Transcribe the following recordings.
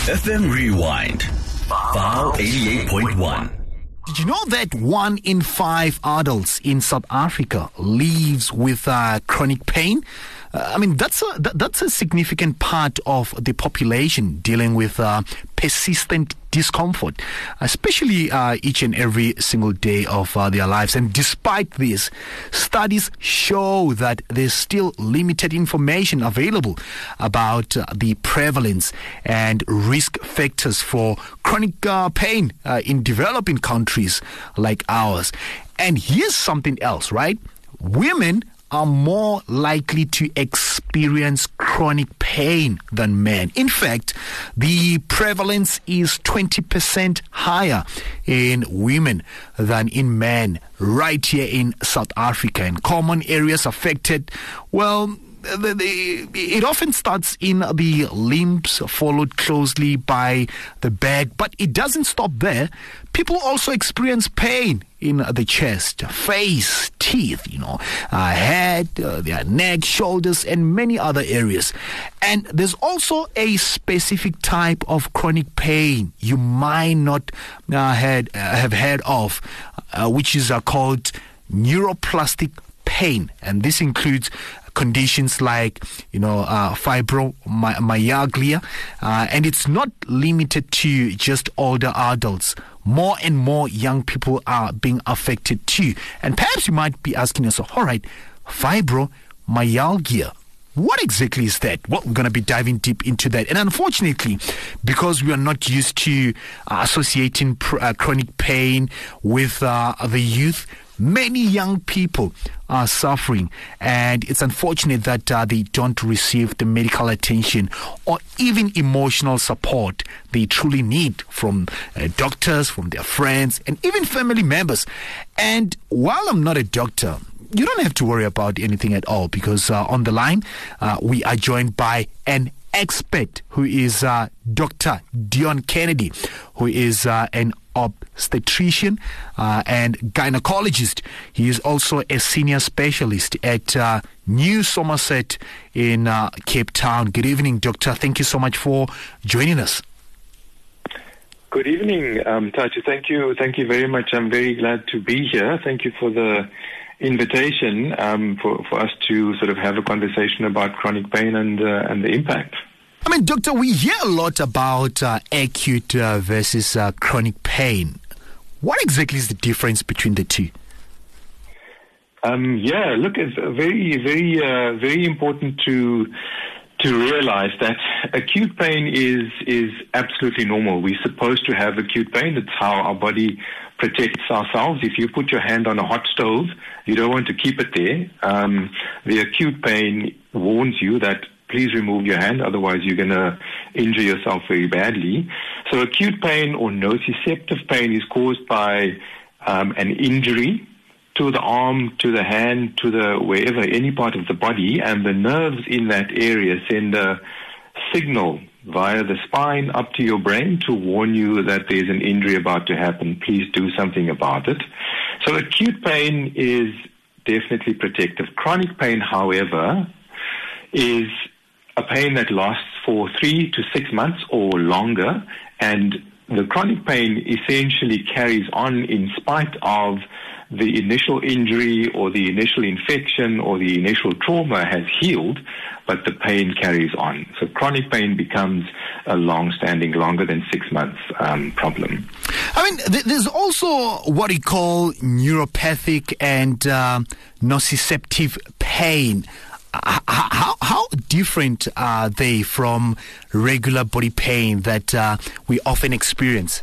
FM Rewind, File 88.1. Did you know that 1 in 5 adults in South Africa lives with chronic pain? That's a significant part of the population dealing with persistent discomfort, especially each and every single day of their lives. And despite this, studies show that there's still limited information available about the prevalence and risk factors for chronic pain in developing countries like ours. And here's something else, right? Women are more likely to experience chronic pain than men. In fact, the prevalence is 20% higher in women than in men right here in South Africa. And common areas affected, well, it often starts in the limbs, followed closely by the back, but it doesn't stop there. People also experience pain in the chest, face, teeth, head, their neck, shoulders, and many other areas. And there's also a specific type of chronic pain you might not have heard of, which is called neuroplastic pain. And this includes conditions like, fibromyalgia, and it's not limited to just older adults. More and more young people are being affected too. And perhaps you might be asking yourself, all right, fibromyalgia, what exactly is that? Well, we're going to be diving deep into that. And unfortunately, because we are not used to associating chronic pain with the youth, many young people are suffering, and it's unfortunate that they don't receive the medical attention or even emotional support they truly need from doctors, from their friends, and even family members. And while I'm not a doctor, you don't have to worry about anything at all, because on the line, we are joined by an expert who is Dr. Dion Kennedy, who is an obstetrician and gynecologist. He is also a senior specialist at New Somerset in Cape Town. Good evening, Doctor. Thank you so much for joining us. Good evening, Tatu. Thank you very much. I'm very glad to be here. Thank you for the invitation for us to sort of have a conversation about chronic pain and the impact. Doctor, we hear a lot about acute versus chronic pain. What exactly is the difference between the two? Look, it's very, very, very important to realize that acute pain is absolutely normal. We're supposed to have acute pain. It's how our body protects ourselves. If you put your hand on a hot stove, you don't want to keep it there. The acute pain warns you that please remove your hand, otherwise you're going to injure yourself very badly. So acute pain or nociceptive pain is caused by an injury to the arm, to the hand, to the wherever, any part of the body, and the nerves in that area send a signal via the spine up to your brain to warn you that there's an injury about to happen. Please do something about it. So acute pain is definitely protective. Chronic pain, however, is a pain that lasts for 3 to 6 months or longer, and the chronic pain essentially carries on in spite of the initial injury or the initial infection or the initial trauma has healed, but the pain carries on. So chronic pain becomes a long-standing, longer than 6 months problem. There's also what we call neuropathic and nociceptive pain. How different are they from regular body pain that we often experience?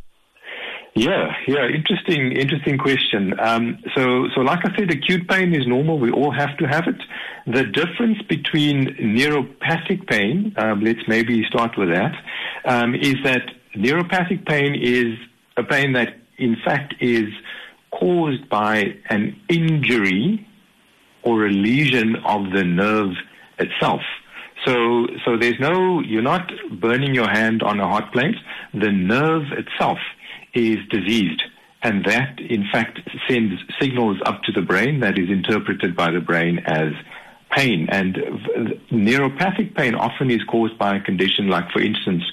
Yeah. Interesting question. So like I said, acute pain is normal. We all have to have it. The difference between neuropathic pain, let's maybe start with that, is that neuropathic pain is a pain that in fact is caused by an injury or a lesion of the nerve itself. So you're not burning your hand on a hot plate. The nerve itself is diseased, and that in fact sends signals up to the brain that is interpreted by the brain as pain. And neuropathic pain often is caused by a condition like, for instance,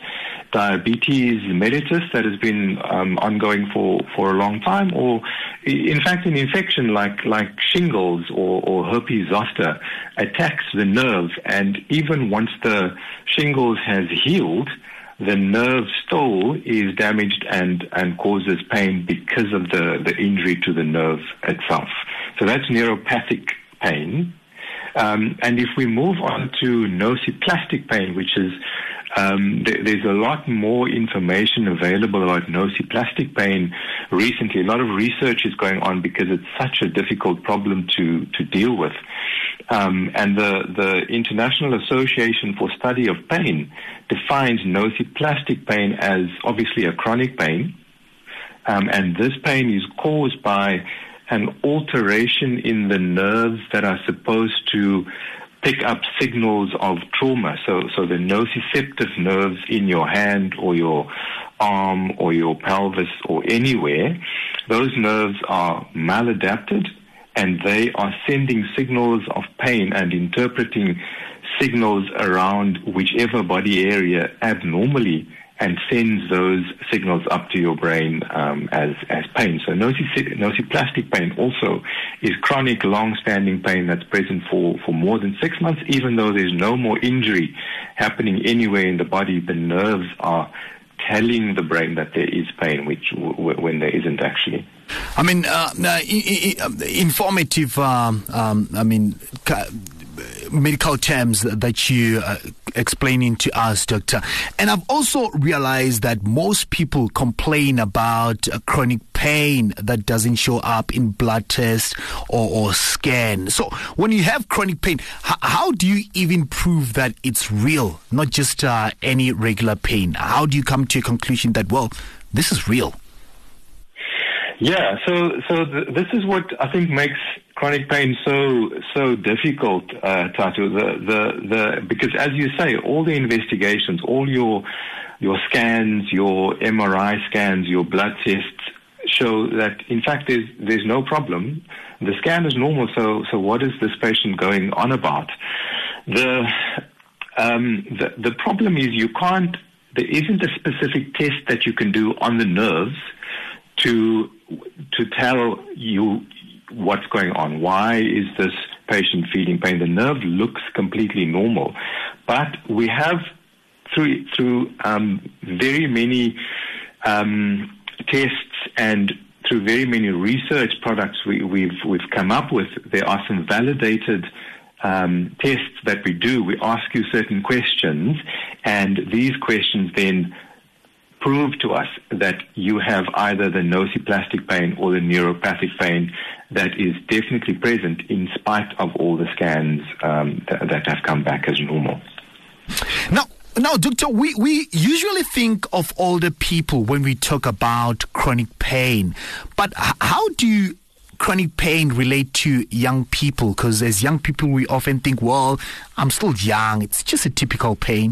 diabetes mellitus that has been ongoing for a long time, or in fact an infection like shingles or herpes zoster attacks the nerve, and even once the shingles has healed, the nerve still is damaged and causes pain because of the injury to the nerve itself. So that's neuropathic pain. And if we move on to nociplastic pain, which is there's a lot more information available about nociplastic pain recently. A lot of research is going on because it's such a difficult problem to deal with. And the International Association for Study of Pain defines nociplastic pain as obviously a chronic pain. And this pain is caused by an alteration in the nerves that are supposed to pick up signals of trauma. So the nociceptive nerves in your hand or your arm or your pelvis or anywhere, those nerves are maladapted, and they are sending signals of pain and interpreting signals around whichever body area abnormally, and sends those signals up to your brain as pain. So nociplastic pain also is chronic, long-standing pain that's present for more than 6 months, even though there's no more injury happening anywhere in the body. The nerves are telling the brain that there is pain, when there isn't actually. I mean, informative, medical terms that you explaining to us, Doctor. And I've also realized that most people complain about chronic pain that doesn't show up in blood tests or scan. So when you have chronic pain, how do you even prove that it's real, not just any regular pain? How do you come to a conclusion that, well, this is real? Yeah, this is what I think makes chronic pain so difficult, Tatu. Because as you say, all the investigations, all your scans, your MRI scans, your blood tests show that in fact there's no problem. The scan is normal. So what is this patient going on about? The problem is there isn't a specific test that you can do on the nerves to tell you what's going on. Why is this patient feeling pain? The nerve looks completely normal, but we have through very many tests and through very many research products we've come up with. There are some validated tests that we do. We ask you certain questions, and these questions then prove to us that you have either the nociplastic pain or the neuropathic pain that is definitely present in spite of all the scans that have come back as normal. Now, Doctor, we usually think of older people when we talk about chronic pain, but how do chronic pain relate to young people? Because as young people, we often think, well, I'm still young, it's just a typical pain.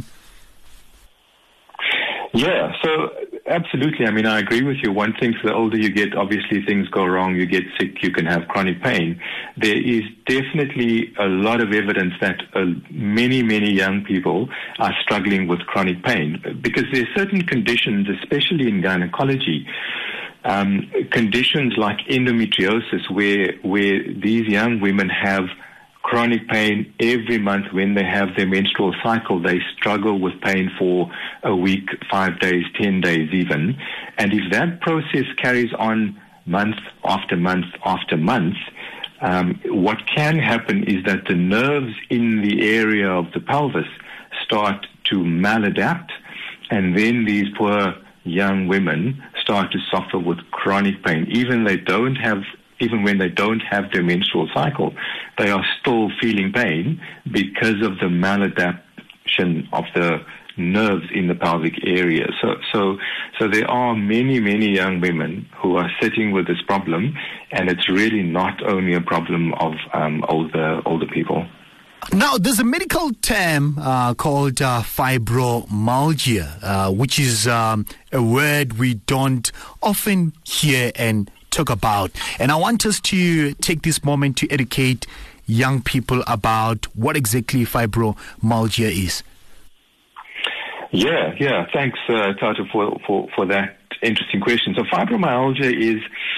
Yeah, so absolutely. I mean, I agree with you. One thing, the older you get, obviously things go wrong, you get sick, you can have chronic pain. There is definitely a lot of evidence that many, many young people are struggling with chronic pain because there are certain conditions, especially in gynecology, conditions like endometriosis where these young women have chronic pain every month when they have their menstrual cycle. They struggle with pain for a week, 5 days, 10 days even. And if that process carries on month after month after month, what can happen is that the nerves in the area of the pelvis start to maladapt, and then these poor young women start to suffer with chronic pain. Even when they don't have their menstrual cycle, they are still feeling pain because of the maladaptation of the nerves in the pelvic area. So there are many, many young women who are sitting with this problem, and it's really not only a problem of older people. Now, there's a medical term called fibromyalgia, which is a word we don't often hear and talk about. And I want us to take this moment to educate young people about what exactly fibromyalgia is. Yeah. Thanks, Tato, for that interesting question. So fibromyalgia is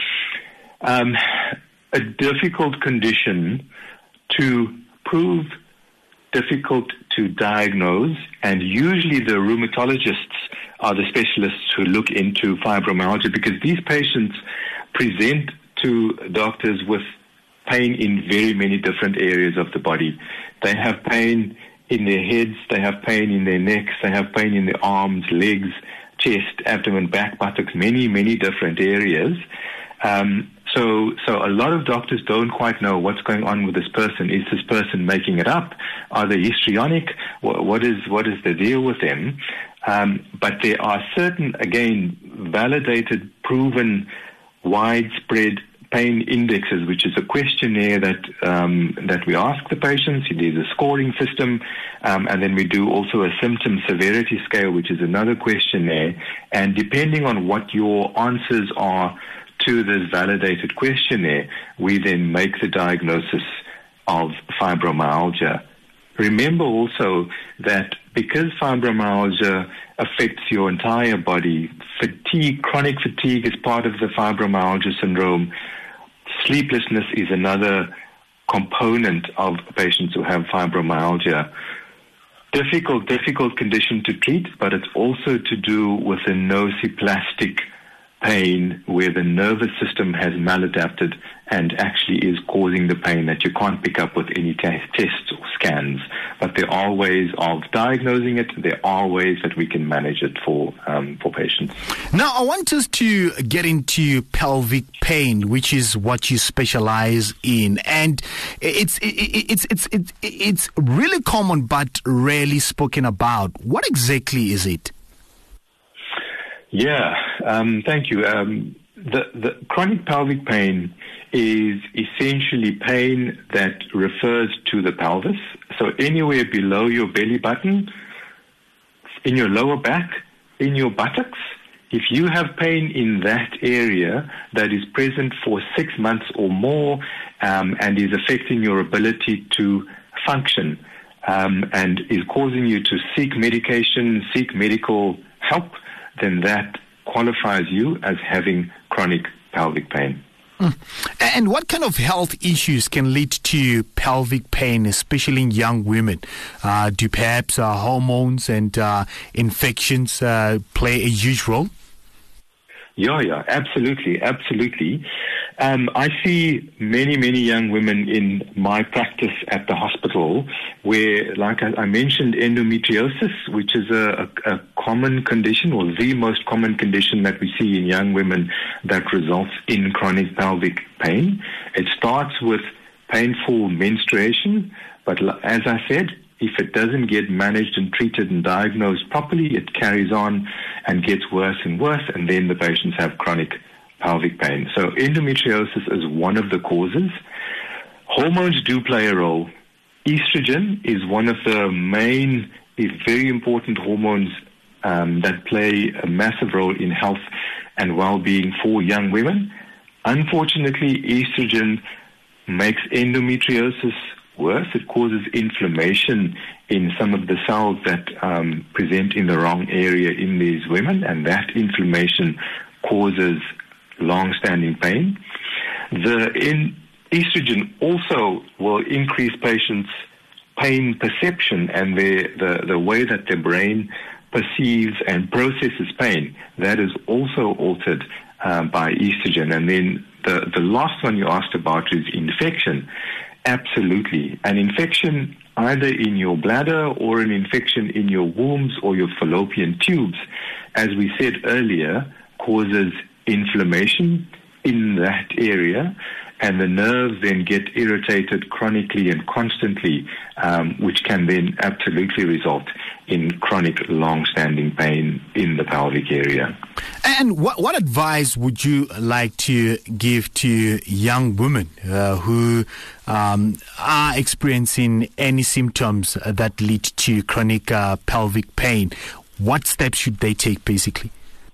a difficult condition to prove, difficult to diagnose, and usually the rheumatologists are the specialists who look into fibromyalgia because these patients present to doctors with pain in very many different areas of the body. They have pain in their heads, they have pain in their necks, they have pain in their arms, legs, chest, abdomen, back, buttocks, many, many different areas. So a lot of doctors don't quite know what's going on with this person. Is this person making it up? Are they histrionic? What is the deal with them? But there are certain, again, validated, proven, widespread pain indexes, which is a questionnaire that we ask the patients. There's a scoring system, and then we do also a symptom severity scale, which is another questionnaire. And depending on what your answers are to this validated questionnaire, we then make the diagnosis of fibromyalgia. Remember also that because fibromyalgia affects your entire body, chronic fatigue is part of the fibromyalgia syndrome. Sleeplessness is another component of patients who have fibromyalgia. Difficult condition to treat, but it's also to do with a nociplastic pain where the nervous system has maladapted and actually is causing the pain that you can't pick up with any tests or scans. But there are ways of diagnosing it. There are ways that we can manage it for patients. Now, I want us to get into pelvic pain, which is what you specialize in, and it's really common but rarely spoken about. What exactly is it? Yeah, thank you. The chronic pelvic pain is essentially pain that refers to the pelvis. So anywhere below your belly button, in your lower back, in your buttocks, if you have pain in that area that is present for 6 months or more and is affecting your ability to function and is causing you to seek medication, seek medical help, then that qualifies you as having chronic pelvic pain. And what kind of health issues can lead to pelvic pain, especially in young women? Do perhaps hormones and infections play a huge role? Yeah, absolutely. I see many young women in my practice at the hospital where, like I mentioned, endometriosis, which is a common condition or the most common condition that we see in young women that results in chronic pelvic pain. It starts with painful menstruation, but as I said, if it doesn't get managed and treated and diagnosed properly, it carries on and gets worse and worse, and then the patients have chronic pelvic pain. So endometriosis is one of the causes. Hormones do play a role. Estrogen is one of the main, very important hormones that play a massive role in health and well-being for young women. Unfortunately, estrogen makes endometriosis worse. It causes inflammation in some of the cells that present in the wrong area in these women, and that inflammation causes long-standing pain. Estrogen also will increase patients' pain perception and the way that their brain perceives and processes pain. That is also altered by estrogen. And then the last one you asked about is infection. Absolutely. An infection either in your bladder or an infection in your wombs or your fallopian tubes, as we said earlier, causes inflammation in that area, and the nerves then get irritated chronically and constantly, which can then absolutely result in chronic long-standing pain in the pelvic area. And what advice would you like to give to young women who are experiencing any symptoms that lead to chronic pelvic pain? What steps should they take, basically?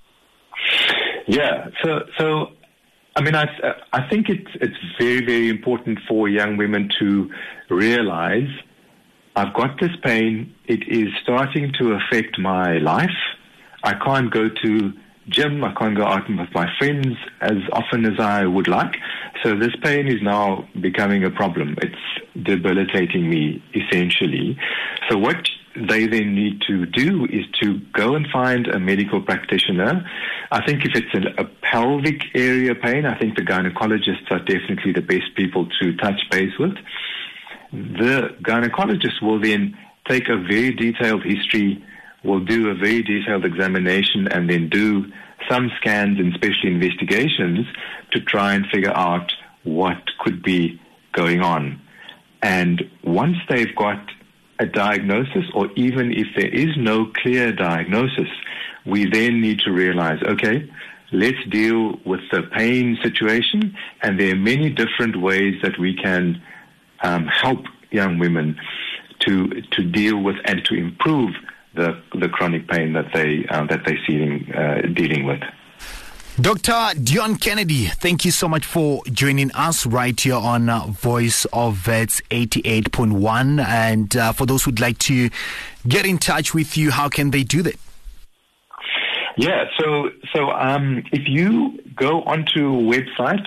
Yeah, so I mean, I think it's very, very important for young women to realize I've got this pain. It is starting to affect my life. I can't go to gym. I can't go out with my friends as often as I would like. So this pain is now becoming a problem. It's debilitating me, essentially. So what they then need to do is to go and find a medical practitioner. I think if it's a pelvic area pain, I think the gynecologists are definitely the best people to touch base with. The gynecologist will then take a very detailed history, will do a very detailed examination, and then do some scans and special investigations to try and figure out what could be going on. And once they've got a diagnosis, or even if there is no clear diagnosis, we then need to realize, okay, let's deal with the pain situation, and there are many different ways that we can help young women to deal with and to improve the chronic pain that they're dealing with. Dr. Dion Kennedy, thank you so much for joining us right here on Voice of Vets 88.1. And for those who'd like to get in touch with you, how can they do that? Yeah, so if you go onto a website,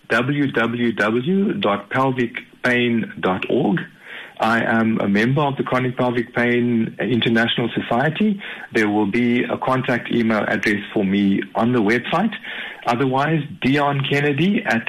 www.pelvicpain.org. I am a member of the Chronic Pelvic Pain International Society. There will be a contact email address for me on the website. Otherwise, Dion Kennedy at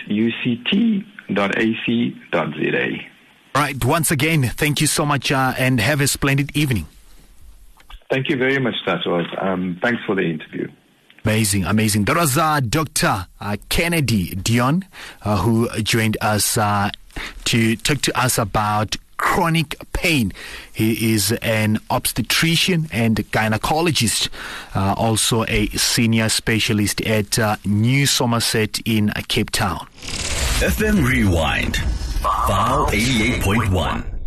uct.ac.za. Right. Once again, thank you so much and have a splendid evening. Thank you very much, Tato. Thanks for the interview. Amazing. That was Dr. Kennedy Dion, who joined us to talk to us about chronic pain. He is an obstetrician and gynecologist, also a senior specialist at New Somerset in Cape Town. FM Rewind, File 88.1.